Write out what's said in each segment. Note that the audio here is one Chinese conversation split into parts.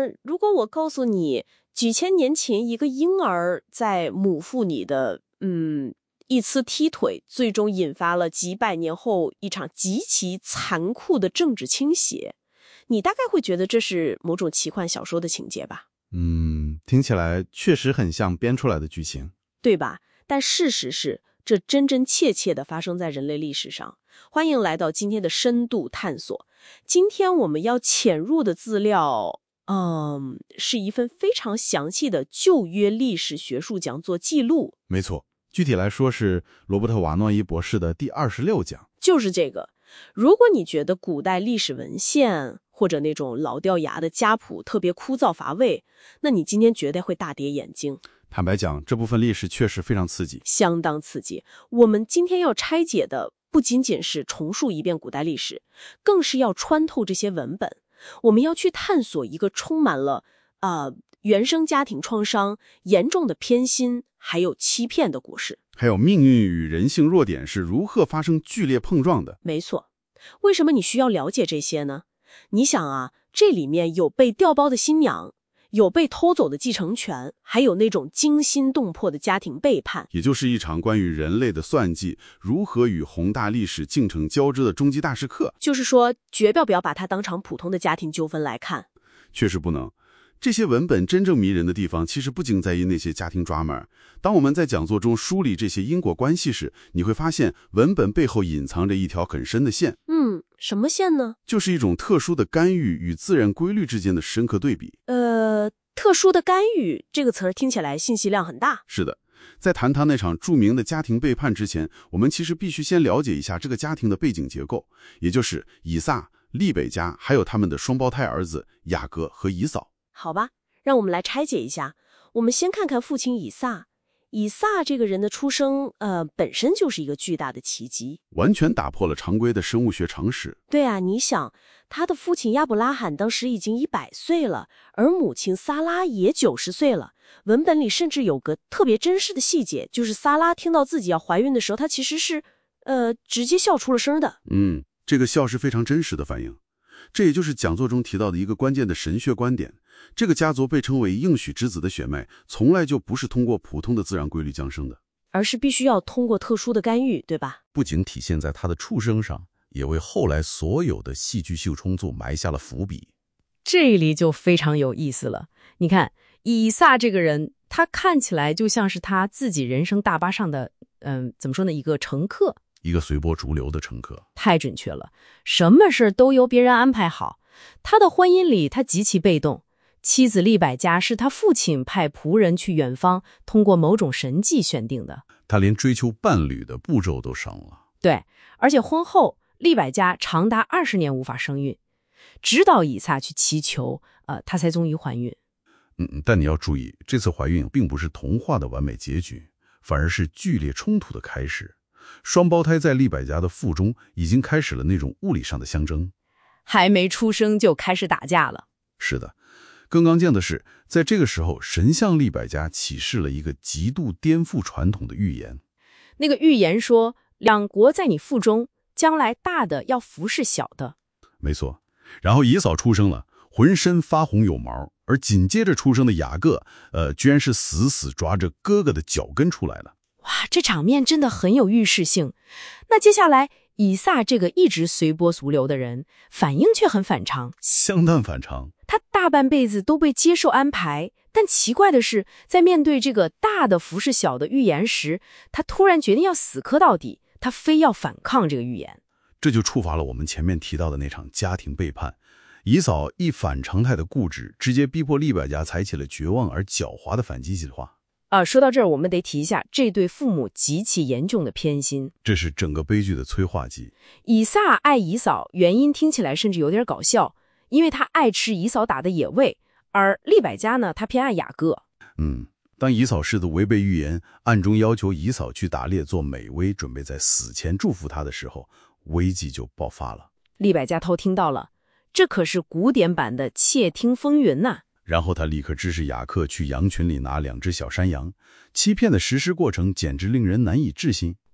如果我告诉你，几千年前一个婴儿在母腹里的一次踢腿，最终引发了几百年后一场极其残酷的政治倾斜，你大概会觉得这是某种奇幻小说的情节吧？ 听起来确实很像编出来的剧情， 对吧？但事实是，这真真切切地发生在人类历史上。欢迎来到今天的深度探索。今天我们要潜入的资料，是一份非常详细的旧约历史学术讲座记录。 没错，具体来说是罗伯特·瓦诺伊博士的第26讲。 就是这个。如果你觉得古代历史文献或者那种老掉牙的家谱特别枯燥乏味，那你今天绝对会大跌眼镜。 坦白讲，这部分历史确实非常刺激， 相当刺激。我们今天要拆解的不仅仅是重述一遍古代历史，更是要穿透这些文本。我们要去探索一个充满了原生家庭创伤、严重的偏心还有欺骗的故事， 还有命运与人性弱点是如何发生剧烈碰撞的。 没错。为什么你需要了解这些呢？你想啊，这里面有被调包的新娘，有被偷走的继承权，还有那种惊心动魄的家庭背叛， 也就是一场关于人类的算计如何与宏大历史进程交织的终极大师课。 就是说，绝不要把它当成普通的家庭纠纷来看。 确实不能。这些文本真正迷人的地方，其实不仅在于那些家庭drama。当我们在讲座中梳理这些因果关系时，你会发现文本背后隐藏着一条很深的线。 什么线呢？ 就是一种特殊的干预与自然规律之间的深刻对比。 特殊的干预这个词儿听起来信息量很大。 是的，在谈他那场著名的家庭背叛之前，我们其实必须先了解一下这个家庭的背景结构，也就是以撒、利百加还有他们的双胞胎儿子雅各和以扫。 好吧，让我们来拆解一下。我们先看看父亲以撒。以撒这个人的出生，本身就是一个巨大的奇迹， 完全打破了常规的生物学常识。 对啊，你想，他的父亲亚伯拉罕当时已经100岁了，而母亲撒拉也90岁了。文本里甚至有个特别真实的细节，就是撒拉听到自己要怀孕的时候，她其实是直接笑出了声的。 这个笑是非常真实的反应。这也就是讲座中提到的一个关键的神学观点，这个家族被称为应许之子的血脉，从来就不是通过普通的自然规律降生的， 而是必须要通过特殊的干预，对吧？ 不仅体现在他的出生上，也为后来所有的戏剧性冲突埋下了伏笔。 这里就非常有意思了。你看，以撒这个人，他看起来就像是他自己人生大巴上的，怎么说呢，一个乘客。 一个随波逐流的乘客， 太准确了，什么事都由别人安排好。他的婚姻里，他极其被动，妻子利百加是他父亲派仆人去远方，通过某种神迹选定的。 他连追求伴侣的步骤都省了。 对，而且婚后利百加长达20年无法生育，直到以撒去祈求，她才终于怀孕。 但你要注意，这次怀孕并不是童话的完美结局，反而是剧烈冲突的开始。双胞胎在利百加的腹中已经开始了那种物理上的相争， 还没出生就开始打架了。 是的，更刚健的是，在这个时候，神向利百加启示了一个极度颠覆传统的预言。 那个预言说，两国在你腹中，将来大的要服侍小的。 没错。然后以扫出生了，浑身发红有毛，而紧接着出生的雅各，居然是死死抓着哥哥的脚跟出来了。 哇，这场面真的很有预示性。那接下来，以撒这个一直随波逐流的人，反应却很反常， 相当反常。 他大半辈子都被接受安排，但奇怪的是，在面对这个大的服侍小的预言时，他突然决定要死磕到底，他非要反抗这个预言。 这就触发了我们前面提到的那场家庭背叛。以扫一反常态的固执，直接逼迫利百加采取了绝望而狡猾的反击计划。 说到这儿，我们得提一下这对父母极其严重的偏心， 这是整个悲剧的催化剂。 以撒爱以扫，原因听起来甚至有点搞笑，因为他爱吃以扫打的野味，而利百加呢，他偏爱雅各。 当以扫试图违背预言，暗中要求以扫去打猎做美味，准备在死前祝福他的时候，危机就爆发了。 利百加偷听到了，这可是古典版的窃听风云呐。 然后他立刻指使雅各去羊群里拿2只小山羊，欺骗的实施过程简直令人难以置信。 对，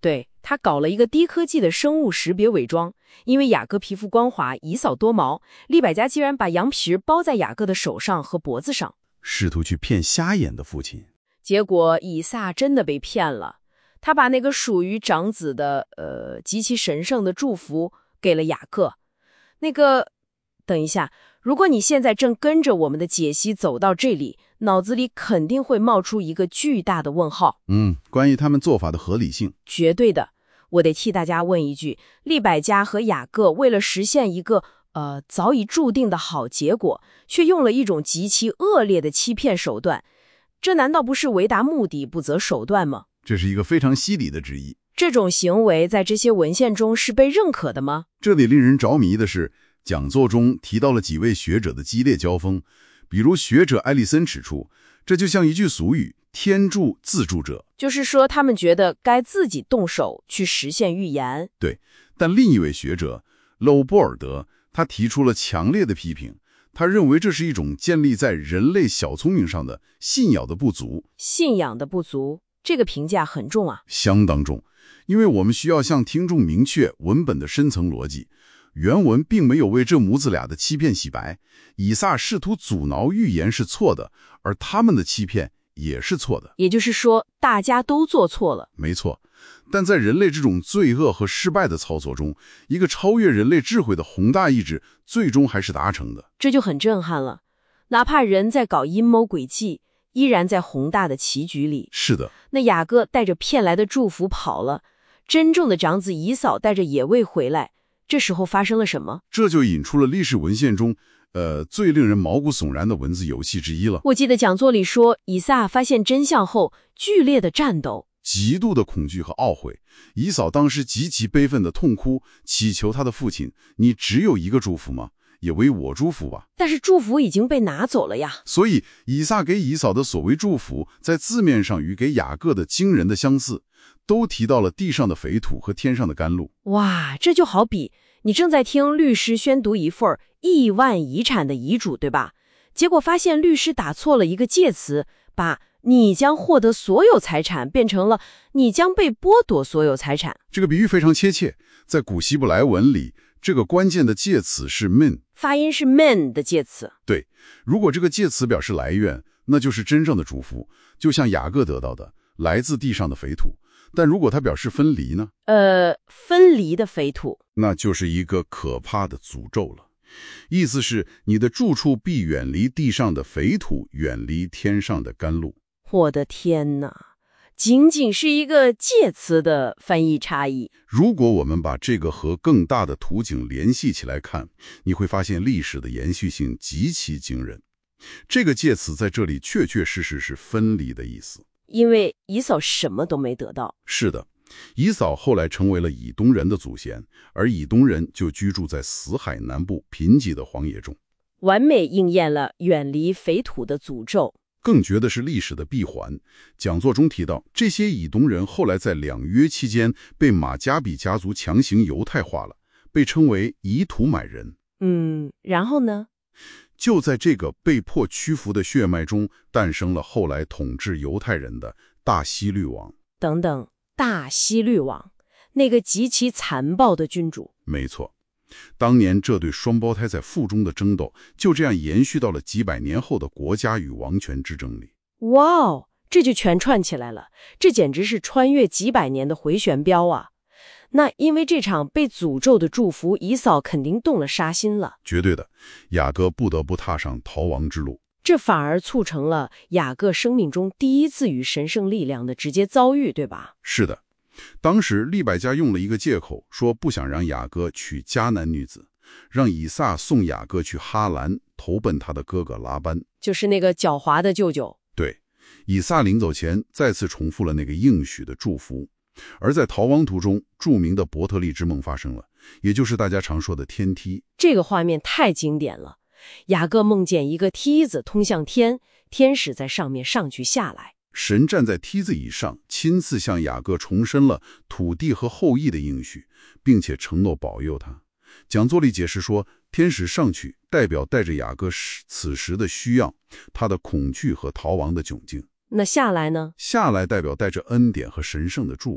他搞了一个低科技的生物识别伪装，因为雅各皮肤光滑，以扫多毛，利百加竟然把羊皮包在雅各的手上和脖子上， 试图去骗瞎眼的父亲。 结果以撒真的被骗了，他把那个属于长子的极其神圣的祝福给了雅各。等一下，如果你现在正跟着我们的解析走到这里，脑子里肯定会冒出一个巨大的问号。 关于他们做法的合理性。 绝对的。我得替大家问一句，利百加和雅各为了实现一个早已注定的好结果，却用了一种极其恶劣的欺骗手段，这难道不是为达目的不择手段吗？ 这是一个非常犀利的质疑。 这种行为在这些文献中是被认可的吗？ 这里令人着迷的是，讲座中提到了几位学者的激烈交锋，比如学者艾利森指出，这就像一句俗语，天助自助者， 就是说他们觉得该自己动手去实现预言。 对，但另一位学者勒波尔德，他提出了强烈的批评，他认为这是一种建立在人类小聪明上的信仰的不足。 信仰的不足，这个评价很重啊。 相当重，因为我们需要向听众明确文本的深层逻辑。原文并没有为这母子俩的欺骗洗白，以撒试图阻挠预言是错的，而他们的欺骗也是错的。 也就是说，大家都做错了。 没错，但在人类这种罪恶和失败的操作中，一个超越人类智慧的宏大意志最终还是达成的。 这就很震撼了。哪怕人在搞阴谋诡计，依然在宏大的棋局里。 是的。 那雅各带着骗来的祝福跑了，真正的长子以扫带着野味回来，这时候发生了什么？ 这就引出了历史文献中最令人毛骨悚然的文字游戏之一了。 我记得讲座里说，以撒发现真相后剧烈的战斗， 极度的恐惧和懊悔。以扫当时极其悲愤的痛哭，祈求他的父亲，你只有一个祝福吗？也为我祝福吧。 但是祝福已经被拿走了呀。 所以以撒给以扫的所谓祝福，在字面上与给雅各的惊人的相似，都提到了地上的肥土和天上的甘露。 哇，这就好比你正在听律师宣读一份亿万遗产的遗嘱，对吧？结果发现律师打错了一个介词，把你将获得所有财产变成了你将被剥夺所有财产。 这个比喻非常切切，在古希伯来文里，这个关键的介词是 min， 发音是 man 的介词。 对，如果这个介词表示来源，那就是真正的祝福，就像雅各得到的来自地上的肥土。但如果它表示分离呢？ 分离的肥土， 那就是一个可怕的诅咒了。意思是你的住处必远离地上的肥土，远离天上的甘露。 我的天哪，仅仅是一个介词的翻译差异。 如果我们把这个和更大的图景联系起来看，你会发现历史的延续性极其惊人。这个介词在这里确确实实是分离的意思。 因为以扫什么都没得到。 是的，以扫后来成为了以东人的祖先，而以东人就居住在死海南部贫瘠的荒野中， 完美应验了远离肥土的诅咒。 更绝的是历史的闭环。讲座中提到，这些以东人后来在两约期间被马加比家族强行犹太化了，被称为以土买人。 然后呢？ 就在这个被迫屈服的血脉中，诞生了后来统治犹太人的大希律王。 等等，大希律王，那个极其残暴的君主。 没错，当年这对双胞胎在腹中的争斗，就这样延续到了几百年后的国家与王权之争里。 哇哦，这就全串起来了，这简直是穿越几百年的回旋镖啊！那因为这场被诅咒的祝福，以扫肯定动了杀心了。 绝对的，雅各不得不踏上逃亡之路。 这反而促成了雅各生命中第一次与神圣力量的直接遭遇，对吧？ 是的，当时利百加用了一个借口，说不想让雅各娶迦南女子，让以撒送雅各去哈兰投奔他的哥哥拉班， 就是那个狡猾的舅舅。 对，以撒临走前再次重复了那个应许的祝福。而在逃亡途中，著名的伯特利之梦发生了，也就是大家常说的天梯。 这个画面太经典了，雅各梦见一个梯子通向天，天使在上面上去下来， 神站在梯子以上，亲自向雅各重申了土地和后裔的应许，并且承诺保佑他。讲座里解释说，天使上去代表带着雅各此时的需要，他的恐惧和逃亡的窘境。 那下来呢？ 下来代表带着恩典和神圣的祝福。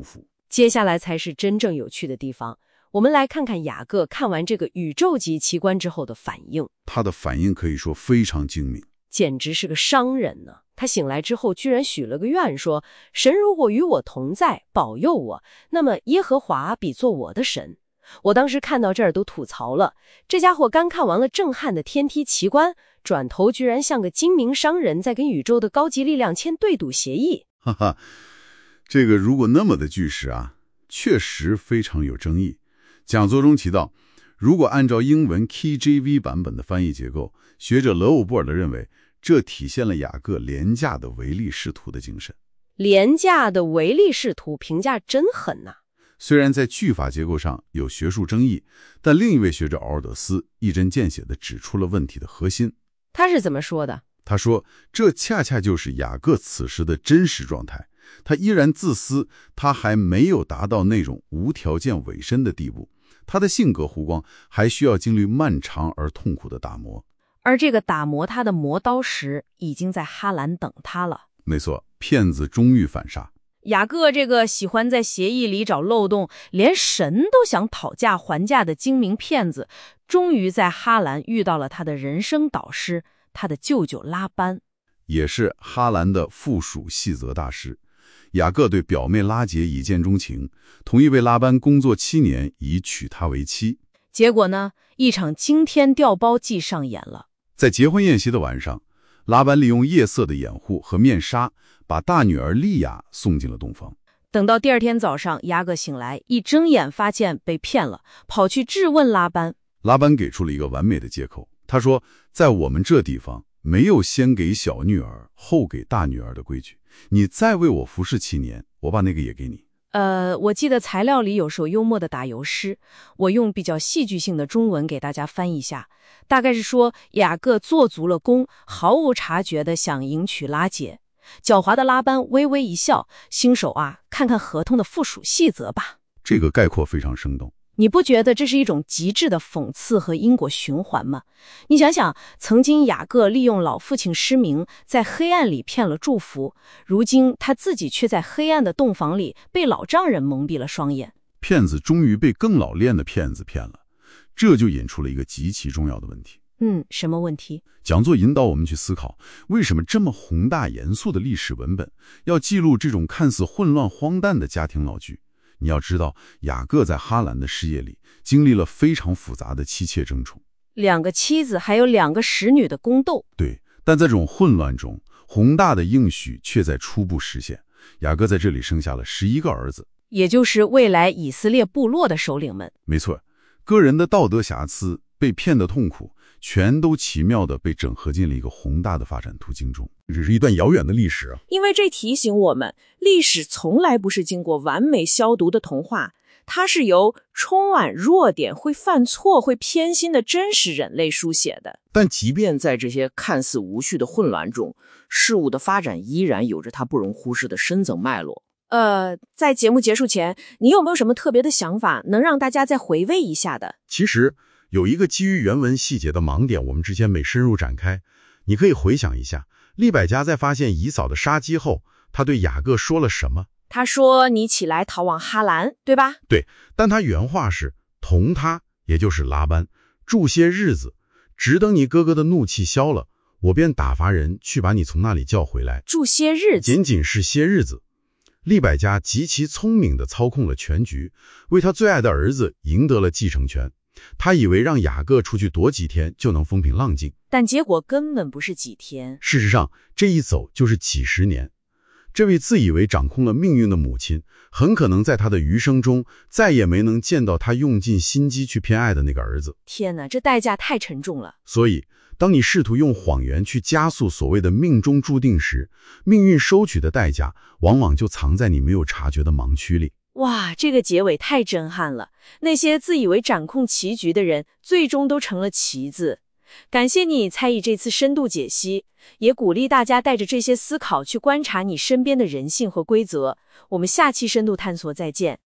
接下来才是真正有趣的地方。我们来看看雅各看完这个宇宙级奇观之后的反应。 他的反应可以说非常精明， 简直是个商人呢。他醒来之后居然许了个愿，说神如果与我同在，保佑我，那么耶和华必做我的神。我当时看到这儿都吐槽了，这家伙刚看完了震撼的天梯奇观，转头居然像个精明商人在跟宇宙的高级力量签对赌协议。 哈哈，这个如果那么的句式啊，确实非常有争议。讲座中提到，如果按照英文 KJV 版本的翻译结构，学者勒欧布尔的认为，这体现了雅各廉价的唯利是图的精神。 廉价的唯利是图评价真狠呐！ 虽然在句法结构上有学术争议，但另一位学者奥尔德斯一针见血地指出了问题的核心。 他是怎么说的？ 他说，这恰恰就是雅各此时的真实状态。他依然自私，他还没有达到那种无条件委身的地步。他的性格弧光还需要经历漫长而痛苦的打磨， 而这个打磨他的磨刀石已经在哈兰等他了。 没错，骗子终于反杀。 雅各这个喜欢在协议里找漏洞，连神都想讨价还价的精明骗子，终于在哈兰遇到了他的人生导师，他的舅舅拉班， 也是哈兰的附属细则大师。雅各对表妹拉结一见钟情，同意为拉班工作7年，以娶她为妻。 结果呢，一场惊天调包计上演了。 在结婚宴席的晚上，拉班利用夜色的掩护和面纱，把大女儿利亚送进了洞房。 等到第二天早上，雅各醒来，一睁眼发现被骗了，跑去质问拉班。 拉班给出了一个完美的借口，他说，在我们这地方没有先给小女儿后给大女儿的规矩，你再为我服侍7年，我把那个也给你。 我记得材料里有首幽默的打油诗，我用比较戏剧性的中文给大家翻译一下，大概是说雅各做足了功，毫无察觉地想迎娶拉结。狡猾的拉班微微一笑，新手啊，看看合同的附属细则吧。 这个概括非常生动。 你不觉得这是一种极致的讽刺和因果循环吗？你想想，曾经雅各利用老父亲失明，在黑暗里骗了祝福，如今他自己却在黑暗的洞房里被老丈人蒙蔽了双眼。 骗子终于被更老练的骗子骗了，这就引出了一个极其重要的问题。 什么问题？ 讲座引导我们去思考，为什么这么宏大严肃的历史文本要记录这种看似混乱荒诞的家庭闹剧？你要知道，雅各在哈兰的事业里经历了非常复杂的妻妾争宠 ，2个妻子还有2个使女的宫斗。 对，但在这种混乱中，宏大的应许却在初步实现。雅各在这里生下了11个儿子， 也就是未来以色列部落的首领们。 没错，个人的道德瑕疵、被骗的痛苦，全都奇妙地被整合进了一个宏大的发展途径中。这是一段遥远的历史啊！ 因为这提醒我们，历史从来不是经过完美消毒的童话，它是由充满弱点、会犯错、会偏心的真实人类书写的。 但即便在这些看似无序的混乱中，事物的发展依然有着它不容忽视的深层脉络。 在节目结束前，你有没有什么特别的想法，能让大家再回味一下的？ 其实有一个基于原文细节的盲点，我们之前没深入展开。你可以回想一下，利百加在发现以扫的杀机后，他对雅各说了什么？ 他说：“你起来逃往哈兰，对吧？” 对，但他原话是同他，也就是拉班，住些日子，只等你哥哥的怒气消了，我便打发人去把你从那里叫回来。 住些日子， 仅仅是些日子。利百加极其聪明地操控了全局，为他最爱的儿子赢得了继承权。他以为让雅各出去躲几天就能风平浪静， 但结果根本不是几天。 事实上，这一走就是几10年。这位自以为掌控了命运的母亲，很可能在他的余生中再也没能见到他用尽心机去偏爱的那个儿子。 天哪，这代价太沉重了。 所以，当你试图用谎言去加速所谓的命中注定时，命运收取的代价往往就藏在你没有察觉的盲区里。 哇，这个结尾太震撼了！那些自以为掌控棋局的人，最终都成了棋子。感谢你参与这次深度解析，也鼓励大家带着这些思考去观察你身边的人性和规则。我们下期深度探索再见。